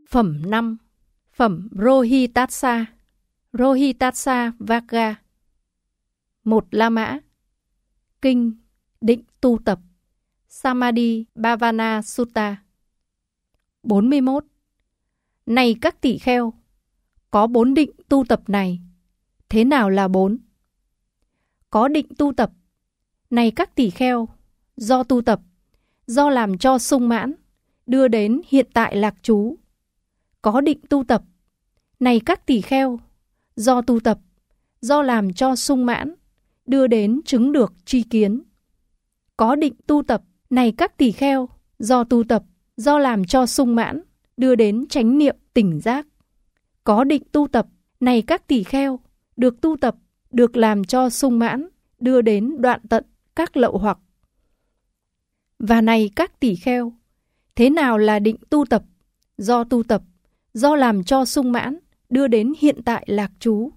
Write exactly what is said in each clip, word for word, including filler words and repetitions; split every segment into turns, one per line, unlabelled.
Phẩm năm. Phẩm Rohitatsa. Rohitatsa Vagga. Một La Mã. Kinh Định Tu Tập. Samadhi Bhavana Sutta. bốn mươi mốt. Này các tỷ kheo, có bốn định tu tập này. Thế nào là bốn? Có định tu tập. Này các tỷ kheo, do tu tập, do làm cho sung mãn, đưa đến hiện tại lạc trú. Có định tu tập. Này các tỷ kheo, do tu tập, do làm cho sung mãn, đưa đến chứng được tri kiến. Có định tu tập. Này các tỷ kheo, do tu tập, do làm cho sung mãn, đưa đến chánh niệm tỉnh giác. Có định tu tập. Này các tỷ kheo, được tu tập, được làm cho sung mãn, đưa đến đoạn tận các lậu hoặc. Và này các tỷ kheo, thế nào là định tu tập? Do tu tập, do làm cho sung mãn, đưa đến hiện tại lạc trú.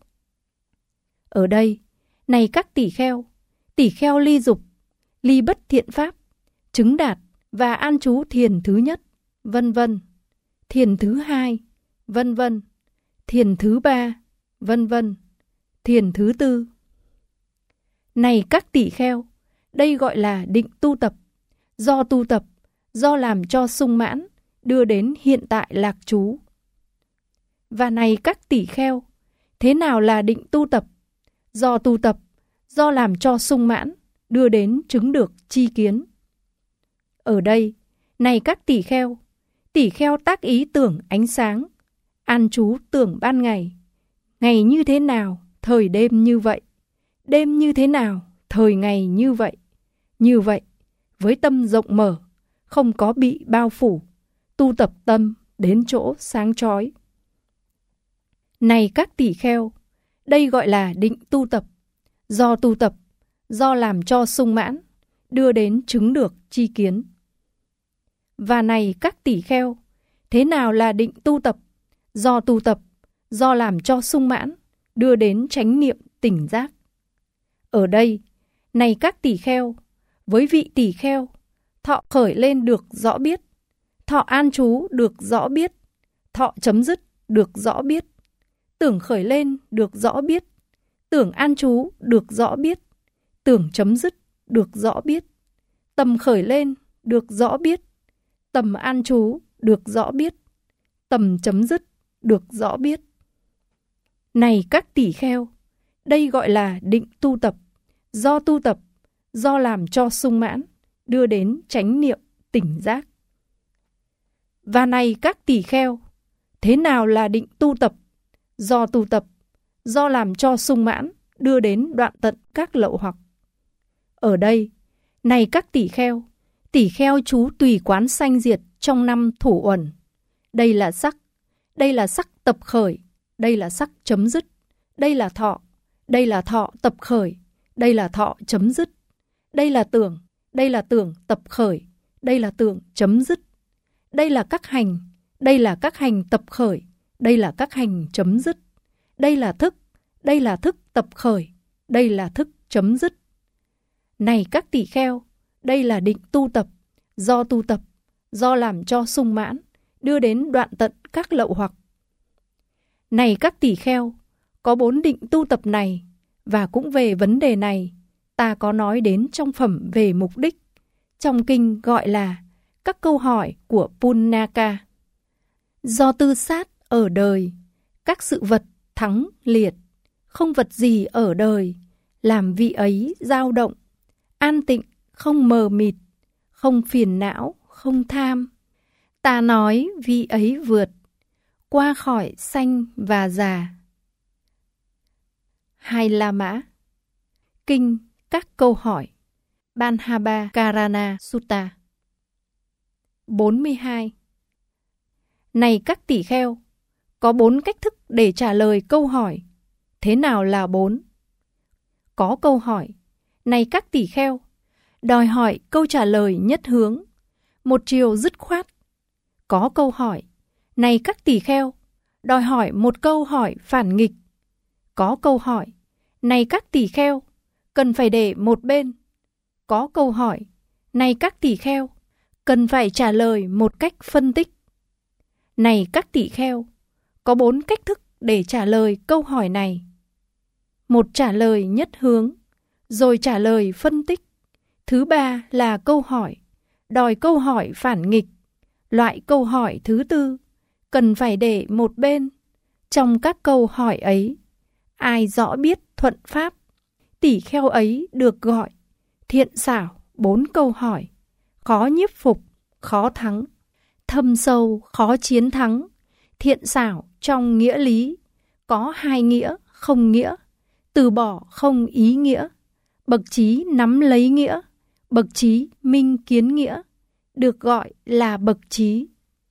Ở đây, này các tỷ kheo, tỷ kheo ly dục, ly bất thiện pháp, chứng đạt và an trú thiền thứ nhất, vân vân, thiền thứ hai, vân vân, thiền thứ ba, vân vân, thiền thứ tư. Này các tỷ kheo, đây gọi là định tu tập, do tu tập, do làm cho sung mãn, đưa đến hiện tại lạc trú. Và này các tỷ kheo, thế nào là định tu tập? Do tu tập, do làm cho sung mãn, đưa đến chứng được tri kiến. Ở đây, này các tỷ kheo, tỷ kheo tác ý tưởng ánh sáng, an trú tưởng ban ngày. Ngày như thế nào, thời đêm như vậy. Đêm như thế nào, thời ngày như vậy. Như vậy, với tâm rộng mở, không có bị bao phủ, tu tập tâm đến chỗ sáng chói. Này các tỷ kheo, đây gọi là định tu tập, do tu tập, do làm cho sung mãn, đưa đến chứng được tri kiến. Và này các tỷ kheo, thế nào là định tu tập? Do tu tập, do làm cho sung mãn, đưa đến chánh niệm tỉnh giác. Ở đây, này các tỷ kheo, với vị tỷ kheo, thọ khởi lên được rõ biết, thọ an trú được rõ biết, thọ chấm dứt được rõ biết, tưởng khởi lên được rõ biết, tưởng an trú được rõ biết, tưởng chấm dứt được rõ biết, tầm khởi lên được rõ biết, tầm an trú được rõ biết, tầm chấm dứt được rõ biết. Này các tỷ kheo, đây gọi là định tu tập, do tu tập, do làm cho sung mãn, đưa đến chánh niệm tỉnh giác. Và này các tỷ kheo, thế nào là định tu tập? Do tu tập, do làm cho sung mãn, đưa đến đoạn tận các lậu hoặc. Ở đây, này các tỷ kheo, tỷ kheo trú tùy quán sanh diệt trong năm thủ uẩn. Đây là sắc, đây là sắc tập khởi, đây là sắc chấm dứt, đây là thọ, đây là thọ tập khởi, đây là thọ chấm dứt, đây là tưởng, đây là tưởng tập khởi, đây là tưởng chấm dứt, đây là các hành, đây là các hành tập khởi, đây là các hành chấm dứt, đây là thức, đây là thức tập khởi, đây là thức chấm dứt. Này các tỷ kheo, đây là định tu tập, do tu tập, do làm cho sung mãn, đưa đến đoạn tận các lậu hoặc. Này các tỷ kheo, có bốn định tu tập này, và cũng về vấn đề này, ta có nói đến trong phẩm về mục đích, trong kinh gọi là các câu hỏi của Punnaka. Do tư sát ở đời, các sự vật thắng liệt, không vật gì ở đời, làm vị ấy dao động, an tịnh, không mờ mịt, không phiền não, không tham. Ta nói vị ấy vượt, qua khỏi sanh và già. Hai La Mã. Kinh các câu hỏi. Banhabhakarana Sutta. bốn mươi hai. Này các tỷ kheo, có bốn cách thức để trả lời câu hỏi. Thế nào là bốn? Có câu hỏi. Này các tỷ kheo, đòi hỏi câu trả lời nhất hướng, một chiều dứt khoát. Có câu hỏi. Này các tỷ kheo, đòi hỏi một câu hỏi phản nghịch. Có câu hỏi. Này các tỷ kheo, cần phải để một bên. Có câu hỏi. Này các tỷ kheo, cần phải trả lời một cách phân tích. Này các tỷ kheo, có bốn cách thức để trả lời câu hỏi này. Một, trả lời nhất hướng, rồi trả lời phân tích. Thứ ba là câu hỏi, đòi câu hỏi phản nghịch. Loại câu hỏi thứ tư, cần phải để một bên. Trong các câu hỏi ấy, ai rõ biết thuận pháp, tỷ kheo ấy được gọi thiện xảo bốn câu hỏi, khó nhiếp phục, khó thắng, thâm sâu, khó chiến thắng. Thiện xảo trong nghĩa lý, có hai nghĩa, không nghĩa, từ bỏ không ý nghĩa, bậc trí nắm lấy nghĩa, bậc trí minh kiến nghĩa, được gọi là bậc trí.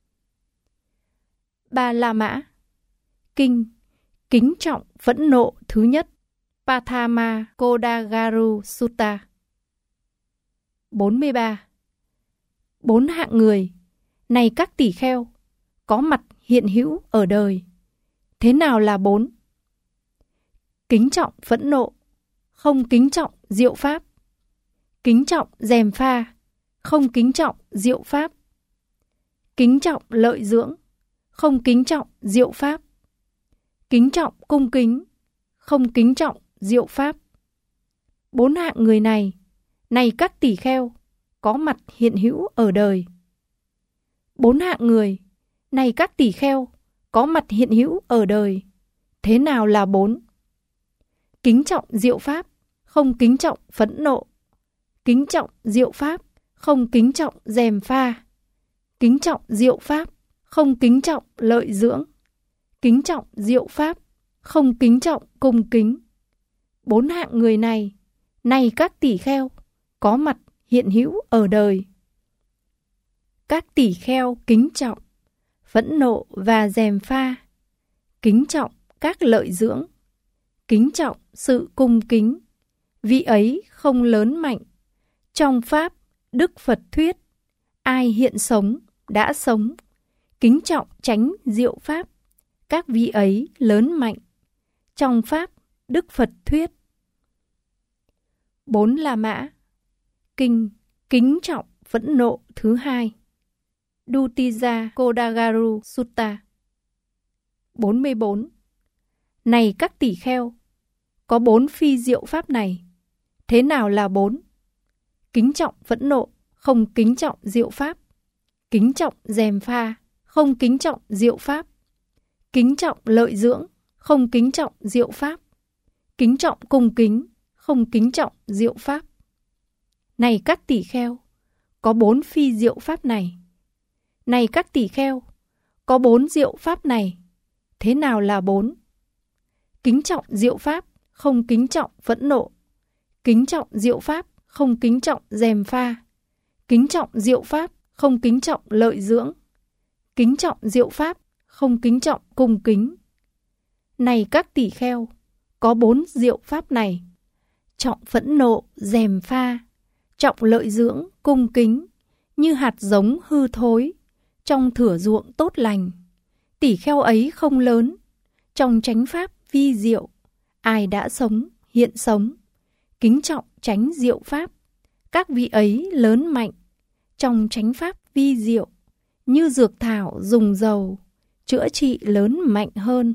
Ba La Mã. Kinh kính trọng phẫn nộ thứ nhất, Pathama Kodagaru Sutta. bốn mươi ba. Bốn hạng người, này các tỷ kheo, có mặt hiện hữu ở đời. Thế nào là bốn? Kính trọng phẫn nộ, không kính trọng diệu pháp. Kính trọng gièm pha, không kính trọng diệu pháp. Kính trọng lợi dưỡng, không kính trọng diệu pháp. Kính trọng cung kính, không kính trọng diệu pháp. Bốn hạng người này, này các tỷ kheo, có mặt hiện hữu ở đời. Bốn hạng người, này các tỷ kheo, có mặt hiện hữu ở đời. Thế nào là bốn? Kính trọng diệu pháp, không kính trọng phẫn nộ. Kính trọng diệu pháp, không kính trọng gièm pha. Kính trọng diệu pháp, không kính trọng lợi dưỡng. Kính trọng diệu pháp, không kính trọng cung kính. Bốn hạng người này, này các tỷ kheo, có mặt hiện hữu ở đời. Các tỷ kheo kính trọng phẫn nộ và gièm pha, kính trọng các lợi dưỡng, kính trọng sự cung kính. Vị ấy không lớn mạnh. Trong pháp, Đức Phật thuyết, ai hiện sống, đã sống. Kính trọng chánh diệu pháp, các vị ấy lớn mạnh. Trong pháp, Đức Phật thuyết. Bốn La Mã. Kinh kính trọng phẫn nộ thứ hai, Dutija Kodagaru Sutta. bốn mươi bốn. Này các tỷ kheo, có bốn phi diệu pháp này. Thế nào là bốn? Kính trọng phẫn nộ, không kính trọng diệu pháp. Kính trọng gièm pha, không kính trọng diệu pháp. Kính trọng lợi dưỡng, không kính trọng diệu pháp. Kính trọng cung kính, không kính trọng diệu pháp. Này các tỷ kheo, có bốn phi diệu pháp này. Này các tỷ kheo, có bốn diệu pháp này. Thế nào là bốn? Kính trọng diệu pháp, không kính trọng phẫn nộ. Kính trọng diệu pháp, không kính trọng gièm pha. Kính trọng diệu pháp, không kính trọng lợi dưỡng. Kính trọng diệu pháp, không kính trọng cung kính. Này các tỷ kheo, có bốn diệu pháp này. Trọng phẫn nộ, gièm pha, trọng lợi dưỡng, cung kính, như hạt giống hư thối, trong thửa ruộng tốt lành. Tỷ kheo ấy không lớn, trong chánh pháp vi diệu, ai đã sống, hiện sống. Kính trọng chánh diệu pháp, các vị ấy lớn mạnh. Trong chánh pháp vi diệu, như dược thảo dùng dầu, chữa trị lớn mạnh hơn.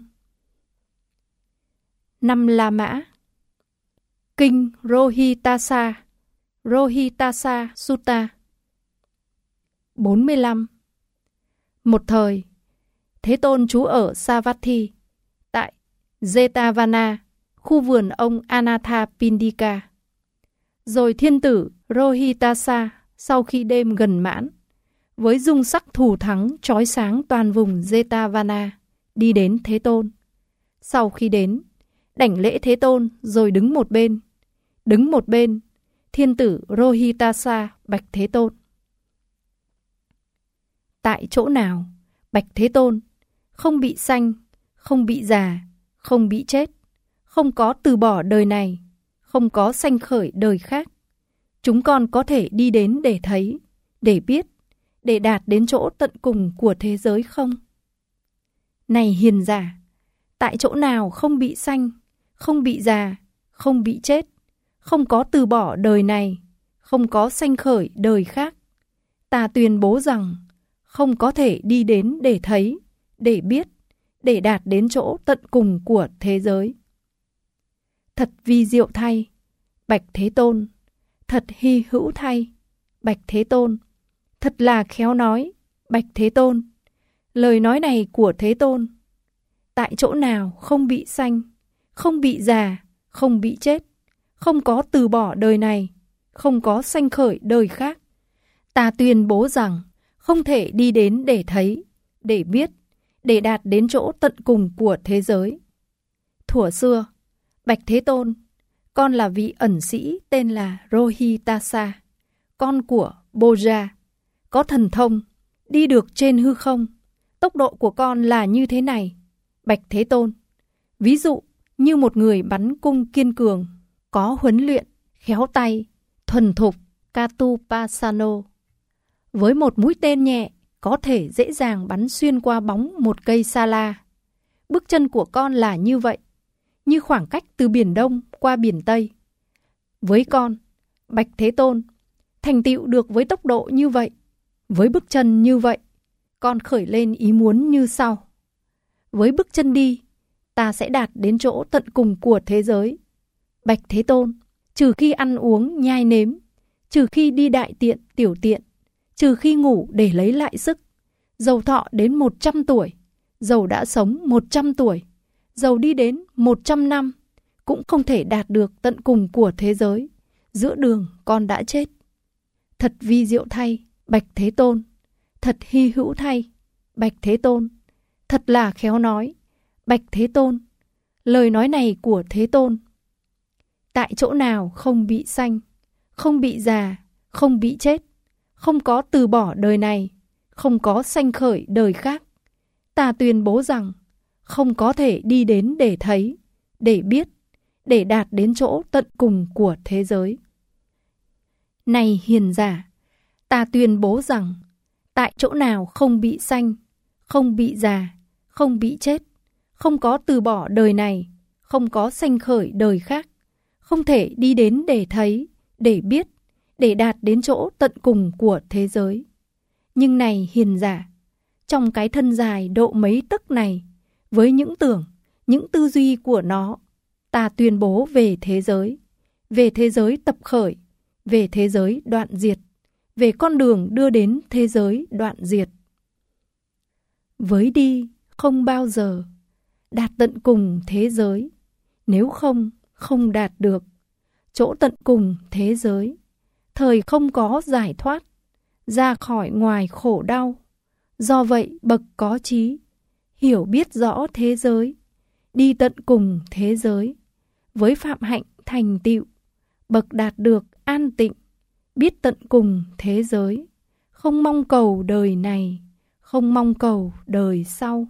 Năm La Mã. Kinh Rohitassa, Rohitassa Sutta. bốn mươi lăm. Một thời, Thế Tôn trú ở Savatthi, tại Jetavana, khu vườn ông Anathapindika. Rồi thiên tử Rohitassa, sau khi đêm gần mãn, với dung sắc thù thắng chói sáng toàn vùng Jetavana, đi đến Thế Tôn. Sau khi đến, đảnh lễ Thế Tôn rồi đứng một bên. Đứng một bên, thiên tử Rohitassa bạch Thế Tôn. Tại chỗ nào, bạch Thế Tôn, không bị sanh, không bị già, không bị chết, không có từ bỏ đời này, không có sanh khởi đời khác. Chúng con có thể đi đến để thấy, để biết, để đạt đến chỗ tận cùng của thế giới không? Này hiền giả, tại chỗ nào không bị sanh, không bị già, không bị chết, không có từ bỏ đời này, không có sanh khởi đời khác, ta tuyên bố rằng không có thể đi đến để thấy, để biết, để đạt đến chỗ tận cùng của thế giới. Thật vi diệu thay, Bạch Thế Tôn, thật hy hữu thay, Bạch Thế Tôn, thật là khéo nói, Bạch Thế Tôn. Lời nói này của Thế Tôn, tại chỗ nào không bị sanh, không bị già, không bị chết, không có từ bỏ đời này, không có sanh khởi đời khác. Ta tuyên bố rằng không thể đi đến để thấy, để biết, để đạt đến chỗ tận cùng của thế giới. Thuở xưa, Bạch Thế Tôn, con là vị ẩn sĩ tên là Rohitasa, con của Boja, có thần thông, đi được trên hư không. Tốc độ của con là như thế này, Bạch Thế Tôn. Ví dụ như một người bắn cung kiên cường, có huấn luyện, khéo tay, thuần thục, Katupasano. Với một mũi tên nhẹ, có thể dễ dàng bắn xuyên qua bóng một cây sa la. Bước chân của con là như vậy, như khoảng cách từ Biển Đông qua Biển Tây. Với con, Bạch Thế Tôn, thành tựu được với tốc độ như vậy, với bước chân như vậy, con khởi lên ý muốn như sau. Với bước chân đi, ta sẽ đạt đến chỗ tận cùng của thế giới. Bạch Thế Tôn, trừ khi ăn uống nhai nếm, trừ khi đi đại tiện tiểu tiện, trừ khi ngủ để lấy lại sức, dầu thọ đến một trăm tuổi, dầu đã sống một trăm tuổi, dầu đi đến một trăm năm, cũng không thể đạt được tận cùng của thế giới. Giữa đường con đã chết. Thật vi diệu thay, Bạch Thế Tôn, thật hy hữu thay, Bạch Thế Tôn, thật là khéo nói, Bạch Thế Tôn. Lời nói này của Thế Tôn, tại chỗ nào không bị sanh, không bị già, không bị chết, không có từ bỏ đời này, không có sanh khởi đời khác. Ta tuyên bố rằng không có thể đi đến để thấy, để biết, để đạt đến chỗ tận cùng của thế giới. Này hiền giả, ta tuyên bố rằng tại chỗ nào không bị sanh, không bị già, không bị chết, không có từ bỏ đời này, không có sanh khởi đời khác, không thể đi đến để thấy, để biết, để đạt đến chỗ tận cùng của thế giới. Nhưng này hiền giả, trong cái thân dài độ mấy tấc này, với những tưởng, những tư duy của nó, ta tuyên bố về thế giới, về thế giới tập khởi, về thế giới đoạn diệt, về con đường đưa đến thế giới đoạn diệt. Với đi không bao giờ đạt tận cùng thế giới, nếu không, không đạt được chỗ tận cùng thế giới. Thời không có giải thoát, ra khỏi ngoài khổ đau. Do vậy bậc có trí, hiểu biết rõ thế giới, đi tận cùng thế giới. Với phạm hạnh thành tựu, bậc đạt được an tịnh, biết tận cùng thế giới, không mong cầu đời này, không mong cầu đời sau.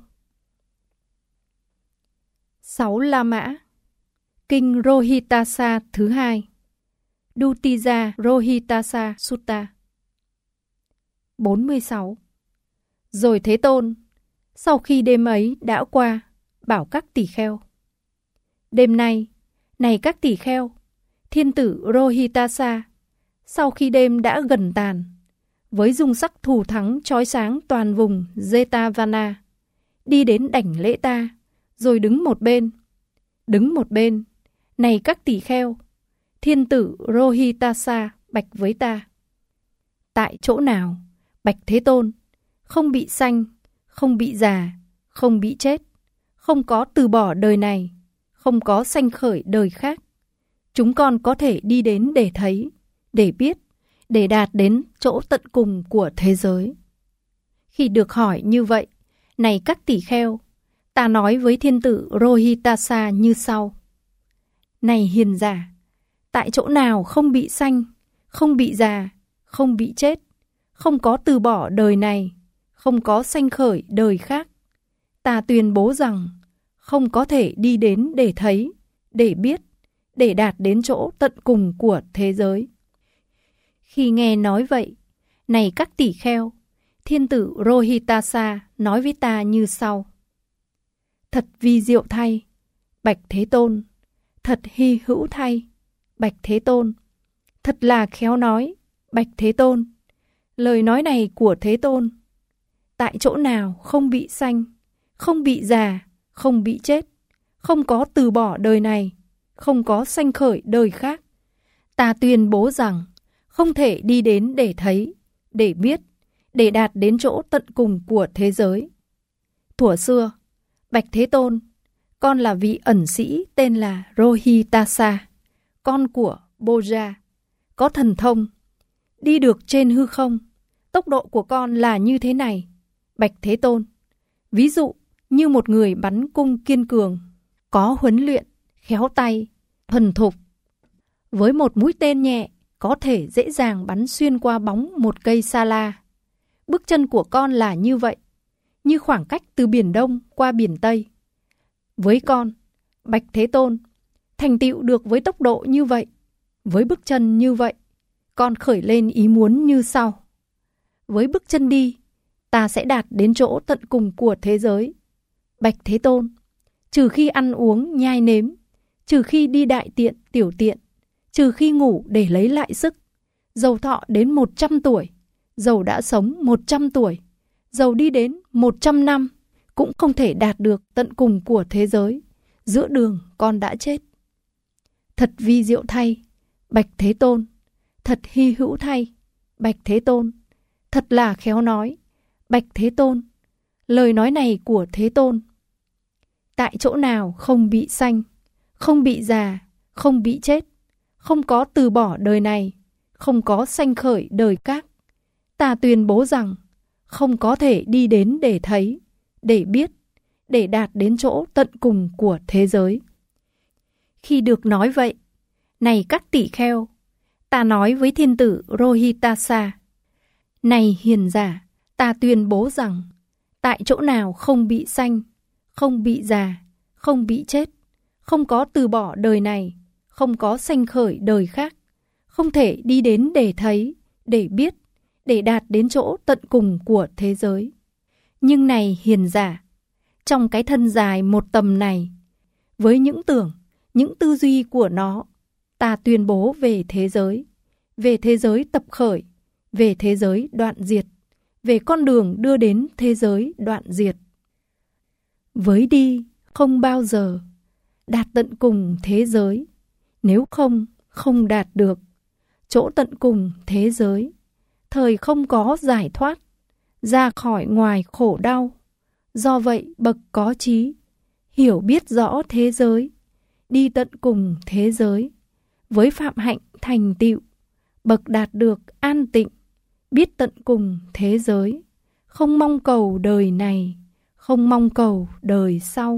Sáu La Mã. Kinh Rohitasa thứ hai. Dutija Rohitasa Sutta. bốn mươi sáu. Rồi Thế Tôn, sau khi đêm ấy đã qua, bảo các tỳ kheo: đêm nay, này các tỳ kheo, thiên tử Rohitasa, sau khi đêm đã gần tàn, với dung sắc thù thắng chói sáng toàn vùng Jetavana, đi đến đảnh lễ ta, rồi đứng một bên. Đứng một bên, này các tỳ kheo, thiên tử Rohitasa bạch với ta: tại chỗ nào, Bạch Thế Tôn, không bị sanh, không bị già, không bị chết, không có từ bỏ đời này, không có sanh khởi đời khác, chúng con có thể đi đến để thấy, để biết, để đạt đến chỗ tận cùng của thế giới. Khi được hỏi như vậy, này các tỳ kheo, ta nói với thiên tử Rohitasa như sau: này hiền giả, tại chỗ nào không bị sanh, không bị già, không bị chết, không có từ bỏ đời này, không có sanh khởi đời khác, ta tuyên bố rằng không có thể đi đến để thấy, để biết, để đạt đến chỗ tận cùng của thế giới. Khi nghe nói vậy, này các tỳ kheo, thiên tử Rohitasa nói với ta như sau: thật vi diệu thay, Bạch Thế Tôn, thật hy hữu thay, Bạch Thế Tôn, thật là khéo nói, Bạch Thế Tôn. Lời nói này của Thế Tôn, tại chỗ nào không bị sanh, không bị già, không bị chết, không có từ bỏ đời này, không có sanh khởi đời khác. Ta tuyên bố rằng không thể đi đến để thấy, để biết, để đạt đến chỗ tận cùng của thế giới. Thuở xưa, Bạch Thế Tôn, con là vị ẩn sĩ tên là Rohitassa, con của Boja, có thần thông, đi được trên hư không. Tốc độ của con là như thế này, Bạch Thế Tôn. Ví dụ như một người bắn cung kiên cường, có huấn luyện, khéo tay, thuần thục. Với một mũi tên nhẹ, có thể dễ dàng bắn xuyên qua bóng một cây sa la. Bước chân của con là như vậy, như khoảng cách từ Biển Đông qua Biển Tây. Với con, Bạch Thế Tôn, thành tựu được với tốc độ như vậy, với bước chân như vậy, con khởi lên ý muốn như sau. Với bước chân đi, ta sẽ đạt đến chỗ tận cùng của thế giới. Bạch Thế Tôn, trừ khi ăn uống nhai nếm, trừ khi đi đại tiện tiểu tiện, trừ khi ngủ để lấy lại sức, dầu thọ đến một trăm tuổi, dầu đã sống một trăm tuổi, dầu đi đến một trăm năm, cũng không thể đạt được tận cùng của thế giới. Giữa đường con đã chết. Thật vi diệu thay, Bạch Thế Tôn. Thật hy hữu thay, Bạch Thế Tôn. Thật là khéo nói, Bạch Thế Tôn. Lời nói này của Thế Tôn. Tại chỗ nào không bị sanh, không bị già, không bị chết, không có từ bỏ đời này, không có sanh khởi đời khác, ta tuyên bố rằng không có thể đi đến để thấy, để biết, để đạt đến chỗ tận cùng của thế giới. Khi được nói vậy, này các tỷ kheo, ta nói với thiên tử Rohitassa, này hiền giả, ta tuyên bố rằng tại chỗ nào không bị sanh, không bị già, không bị chết, không có từ bỏ đời này, không có sanh khởi đời khác, không thể đi đến để thấy, để biết, để đạt đến chỗ tận cùng của thế giới. Nhưng này hiền giả, trong cái thân dài một tầm này, với những tưởng, những tư duy của nó, ta tuyên bố về thế giới, về thế giới tập khởi, về thế giới đoạn diệt, về con đường đưa đến thế giới đoạn diệt. Với đi không bao giờ đạt tận cùng thế giới, nếu không, không đạt được chỗ tận cùng thế giới. Thời không có giải thoát, ra khỏi ngoài khổ đau. Do vậy bậc có trí, hiểu biết rõ thế giới, đi tận cùng thế giới. Với phạm hạnh thành tựu, bậc đạt được an tịnh, biết tận cùng thế giới, không mong cầu đời này, không mong cầu đời sau.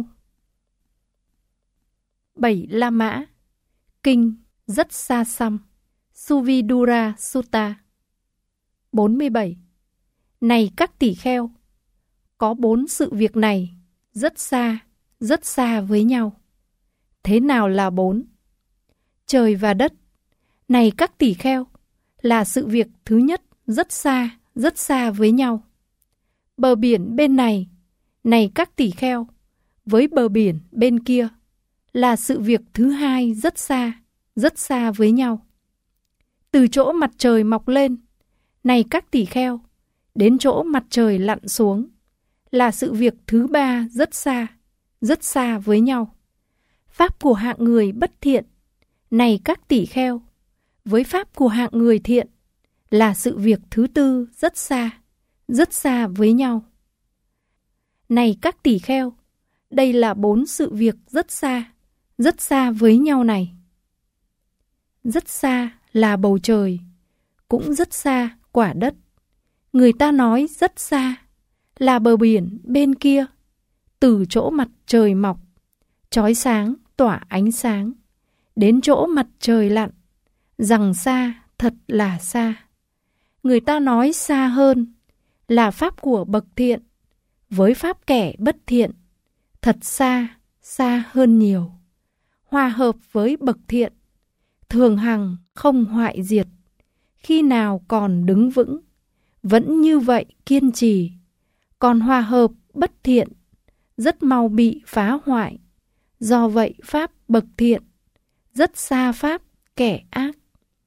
Bảy La Mã. Kinh rất xa xăm. Suvidura Sutta. bốn mươi bảy. Này các tỷ kheo, có bốn sự việc này rất xa, rất xa với nhau. Thế nào là bốn? Trời và đất, này các tỷ kheo, là sự việc thứ nhất rất xa, rất xa với nhau. Bờ biển bên này, này các tỷ kheo, với bờ biển bên kia, là sự việc thứ hai rất xa, rất xa với nhau. Từ chỗ mặt trời mọc lên, này các tỷ kheo, đến chỗ mặt trời lặn xuống, là sự việc thứ ba rất xa, rất xa với nhau. Pháp của hạng người bất thiện, này các tỷ kheo, với pháp của hạng người thiện, là sự việc thứ tư rất xa, rất xa với nhau. Này các tỷ kheo, đây là bốn sự việc rất xa, rất xa với nhau này. Rất xa là bầu trời, cũng rất xa quả đất. Người ta nói rất xa là bờ biển bên kia, từ chỗ mặt trời mọc, chói sáng tỏa ánh sáng, đến chỗ mặt trời lặn, rằng xa thật là xa. Người ta nói xa hơn là pháp của bậc thiện, với pháp kẻ bất thiện, thật xa, xa hơn nhiều. Hòa hợp với bậc thiện, thường hằng không hoại diệt. Khi nào còn đứng vững, vẫn như vậy kiên trì. Còn hòa hợp bất thiện, rất mau bị phá hoại. Do vậy pháp bậc thiện, rất xa pháp kẻ ác.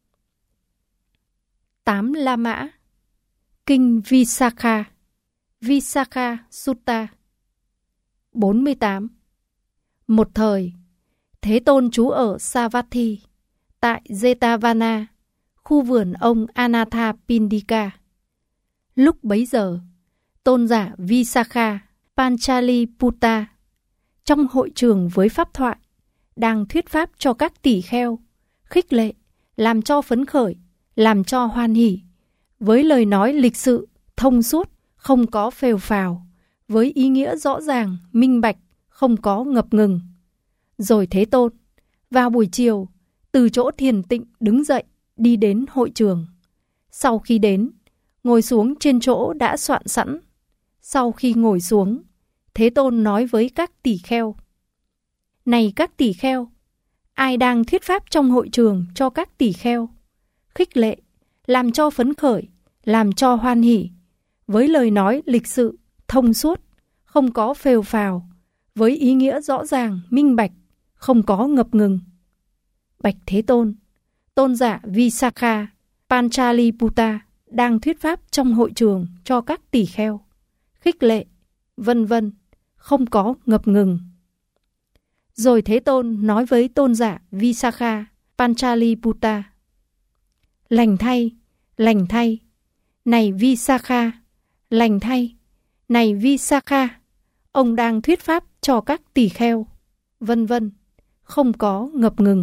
Tám La Mã. Kinh Visakha. Visakha Sutta. bốn mươi tám. Một thời, Thế Tôn trú ở Savatthi, tại Jetavana, khu vườn ông Anathapindika. Lúc bấy giờ, tôn giả Visakha Panchaliputta trong hội trường với pháp thoại đang thuyết pháp cho các tỷ kheo, khích lệ, làm cho phấn khởi, làm cho hoan hỉ, với lời nói lịch sự, thông suốt, không có phều phào, với ý nghĩa rõ ràng, minh bạch, không có ngập ngừng. Rồi Thế Tôn, vào buổi chiều, từ chỗ thiền tịnh đứng dậy, đi đến hội trường. Sau khi đến, ngồi xuống trên chỗ đã soạn sẵn. Sau khi ngồi xuống, Thế Tôn nói với các tỷ kheo: Này các tỷ kheo, ai đang thuyết pháp trong hội trường cho các tỷ kheo, khích lệ, làm cho phấn khởi, làm cho hoan hỉ, với lời nói lịch sự, thông suốt, không có phều phào, với ý nghĩa rõ ràng, minh bạch, không có ngập ngừng. Bạch Thế Tôn, tôn giả Visakha Panchaliputta đang thuyết pháp trong hội trường cho các tỷ kheo, khích lệ, vân vân, không có ngập ngừng. Rồi Thế Tôn nói với tôn giả Visakha Panchaliputta: Lành thay, lành thay, này Visakha, lành thay, này Visakha, ông đang thuyết pháp cho các tỷ kheo, vân vân, không có ngập ngừng.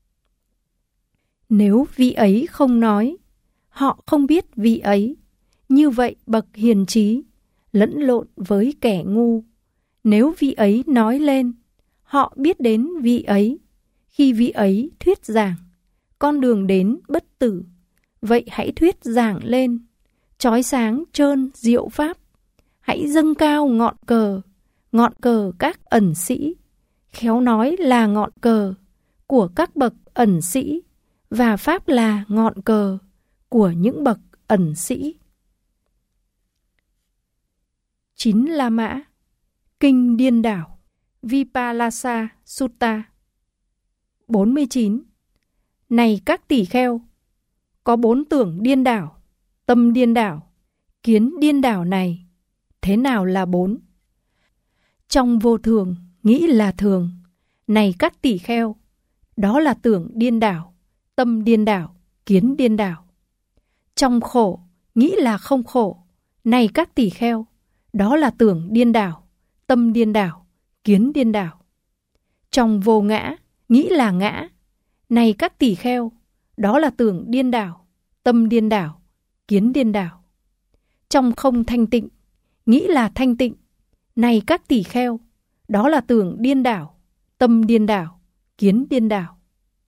Nếu vị ấy không nói, họ không biết vị ấy, như vậy bậc hiền trí, lẫn lộn với kẻ ngu. Nếu vị ấy nói lên, họ biết đến vị ấy, khi vị ấy thuyết giảng, con đường đến bất tử, vậy hãy thuyết giảng lên, chói sáng trơn diệu pháp, hãy dâng cao ngọn cờ, ngọn cờ các ẩn sĩ, khéo nói là ngọn cờ của các bậc ẩn sĩ, và pháp là ngọn cờ của những bậc ẩn sĩ. Chín La Mã, Kinh Điên Đảo, Vipallasa Sutta. bốn mươi chín. Này các tỷ kheo, có bốn tưởng điên đảo, tâm điên đảo, kiến điên đảo này, thế nào là bốn? Trong vô thường, nghĩ là thường, này các tỷ kheo, đó là tưởng điên đảo, tâm điên đảo, kiến điên đảo. Trong khổ, nghĩ là không khổ, này các tỷ kheo, đó là tưởng điên đảo, tâm điên đảo, kiến điên đảo. Trong vô ngã, nghĩ là ngã, này các tỷ kheo, đó là tưởng điên đảo, tâm điên đảo, kiến điên đảo. Trong không thanh tịnh, nghĩ là thanh tịnh, này các tỷ kheo, đó là tưởng điên đảo, tâm điên đảo, kiến điên đảo.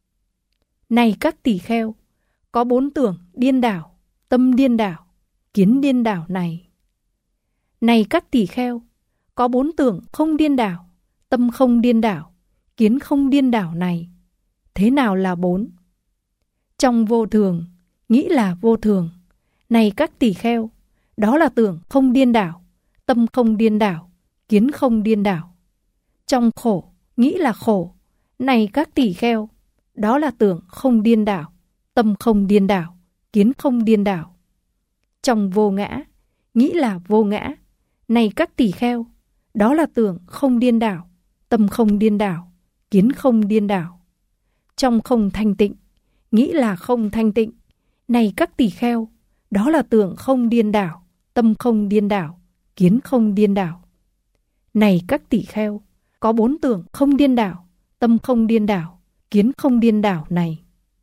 Này các tỷ kheo, có bốn tưởng điên đảo, tâm điên đảo, kiến điên đảo này. Này các tỷ kheo, có bốn tưởng không điên đảo, tâm không điên đảo, kiến không điên đảo này, thế nào là bốn? Trong vô thường, nghĩ là vô thường, này các tỷ kheo, đó là tưởng không điên đảo, tâm không điên đảo, kiến không điên đảo. Trong khổ, nghĩ là khổ, này các tỷ kheo, đó là tưởng không điên đảo, tâm không điên đảo, kiến không điên đảo. Trong vô ngã, nghĩ là vô ngã, này các tỷ kheo, đó là tưởng không điên đảo, tâm không điên đảo, kiến không điên đảo. Trong không thanh tịnh, nghĩ là không thanh tịnh, này các tỷ kheo, đó là tưởng không điên đảo, tâm không điên đảo, kiến không điên đảo. Này các tỷ kheo, có bốn tưởng không điên đảo, tâm không điên đảo, kiến không điên đảo này.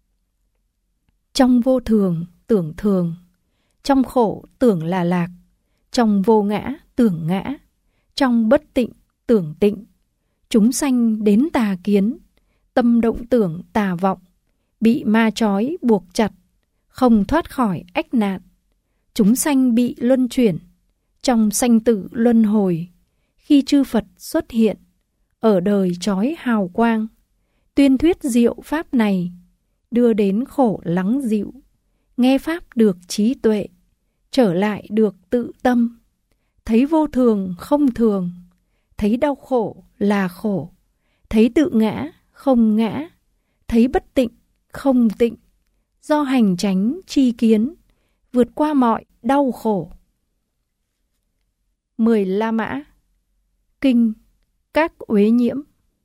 Trong vô thường, tưởng thường, trong khổ, tưởng là lạc, trong vô ngã, tưởng ngã, trong bất tịnh, tưởng tịnh. Chúng sanh đến tà kiến, tâm động tưởng tà vọng, bị ma trói buộc chặt, không thoát khỏi ách nạn. Chúng sanh bị luân chuyển, trong sanh tử luân hồi, khi chư Phật xuất hiện, ở đời trói hào quang, tuyên thuyết diệu pháp này, đưa đến khổ lắng dịu, nghe pháp được trí tuệ, trở lại được tự tâm, thấy vô thường không thường, thấy đau khổ là khổ, thấy tự ngã không ngã, thấy bất tịnh không tịnh, do hành chánh tri kiến, vượt qua mọi đau khổ. Mười La Mã, Kinh các uế nhiễm.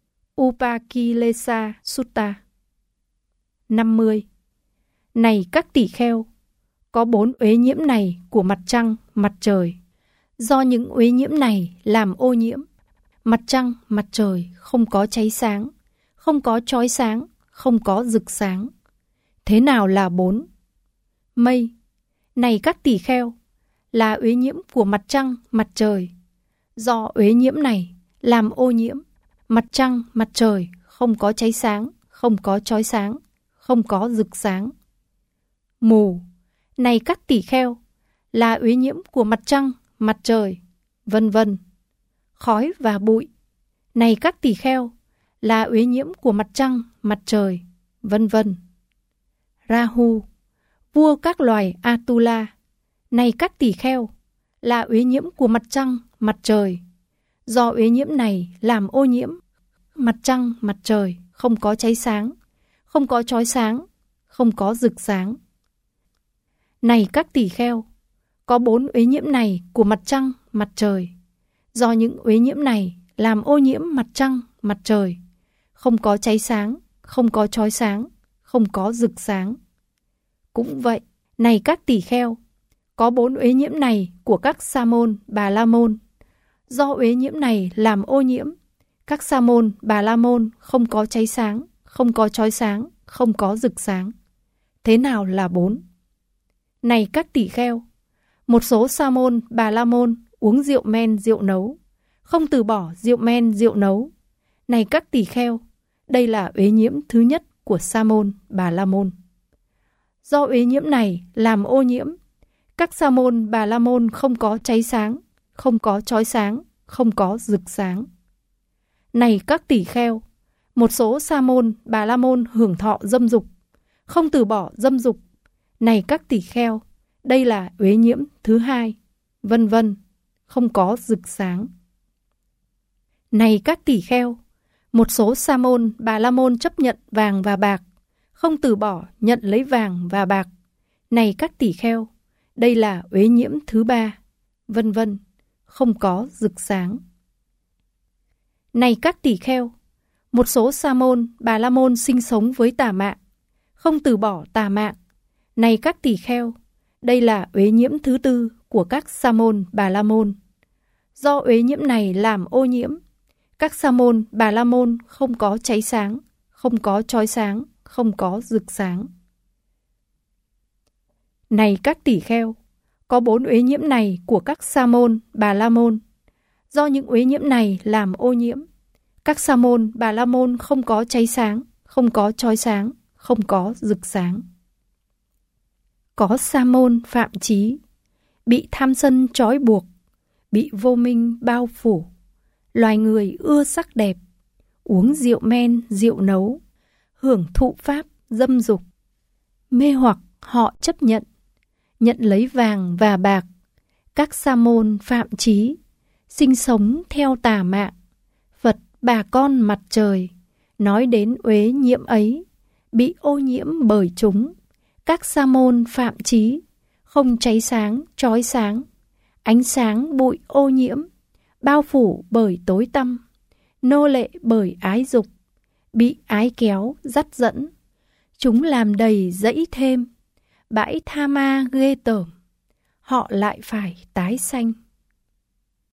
Upakilesa Sutta. năm mươi. Này các tỷ kheo, có bốn uế nhiễm này của mặt trăng, mặt trời. Do những uế nhiễm này làm ô nhiễm, mặt trăng, mặt trời không có cháy sáng, không có chói sáng, không có rực sáng. Thế nào là bốn? Mây. Này các tỷ kheo, là uế nhiễm của mặt trăng, mặt trời. Do uế nhiễm này làm ô nhiễm, mặt trăng, mặt trời không có cháy sáng, không có chói sáng, không có rực sáng. Mù. Này các tỷ kheo, là uế nhiễm của mặt trăng, mặt trời, vân vân. Khói và bụi. Này các tỷ kheo, là uế nhiễm của mặt trăng, mặt trời, vân vân. Rahu, vua các loài Atula. Này các tỷ kheo, là uế nhiễm của mặt trăng, mặt trời. Do uế nhiễm này làm ô nhiễm, mặt trăng, mặt trời không có cháy sáng, không có chói sáng, không có rực sáng. Này các tỷ kheo, có bốn uế nhiễm này của mặt trăng, mặt trời. Do những uế nhiễm này làm ô nhiễm mặt trăng, mặt trời, không có cháy sáng, không có chói sáng, không có rực sáng. Cũng vậy, này các tỷ kheo, có bốn uế nhiễm này của các sa môn, bà la môn. Do uế nhiễm này làm ô nhiễm, các sa môn, bà la môn không có cháy sáng, không có chói sáng, không có rực sáng. Thế nào là bốn? Này các tỷ kheo, một số sa môn, bà la môn uống rượu men, rượu nấu, không từ bỏ rượu men, rượu nấu. Này các tỷ kheo, đây là uế nhiễm thứ nhất của sa môn, bà la môn. Do uế nhiễm này làm ô nhiễm, các sa môn, bà la môn không có cháy sáng, không có chói sáng, không có rực sáng. Này các tỷ kheo, một số sa môn, bà la môn hưởng thọ dâm dục, không từ bỏ dâm dục. Này các tỷ kheo, đây là uế nhiễm thứ hai, vân vân, không có rực sáng. Này các tỷ kheo, một số sa môn, bà la môn chấp nhận vàng và bạc, không từ bỏ nhận lấy vàng và bạc. Này các tỷ kheo, đây là uế nhiễm thứ ba, vân vân, không có rực sáng. Này các tỷ kheo, một số sa môn, bà la môn sinh sống với tà mạng, không từ bỏ tà mạng. Này các tỷ kheo, đây là uế nhiễm thứ tư của các sa môn, bà la môn. Do uế nhiễm này làm ô nhiễm, các sa môn, bà la môn không có cháy sáng, không có chói sáng, không có rực sáng. Này các tỷ kheo, có bốn uế nhiễm này của các sa môn, bà la môn. Do những uế nhiễm này làm ô nhiễm, các sa môn, bà la môn không có cháy sáng, không có chói sáng, không có rực sáng. Có sa môn phạm chí, bị tham sân trói buộc, bị vô minh bao phủ, loài người ưa sắc đẹp, uống rượu men, rượu nấu, hưởng thụ pháp dâm dục, mê hoặc họ chấp nhận, nhận lấy vàng và bạc. Các sa môn phạm chí, sinh sống theo tà mạng, Phật bà con mặt trời, nói đến uế nhiễm ấy, bị ô nhiễm bởi chúng. Các sa môn phạm chí, không cháy sáng, chói sáng, ánh sáng bụi ô nhiễm, bao phủ bởi tối tăm, nô lệ bởi ái dục, bị ái kéo, dắt dẫn. Chúng làm đầy dẫy thêm, bãi tha ma ghê tởm, họ lại phải tái sanh.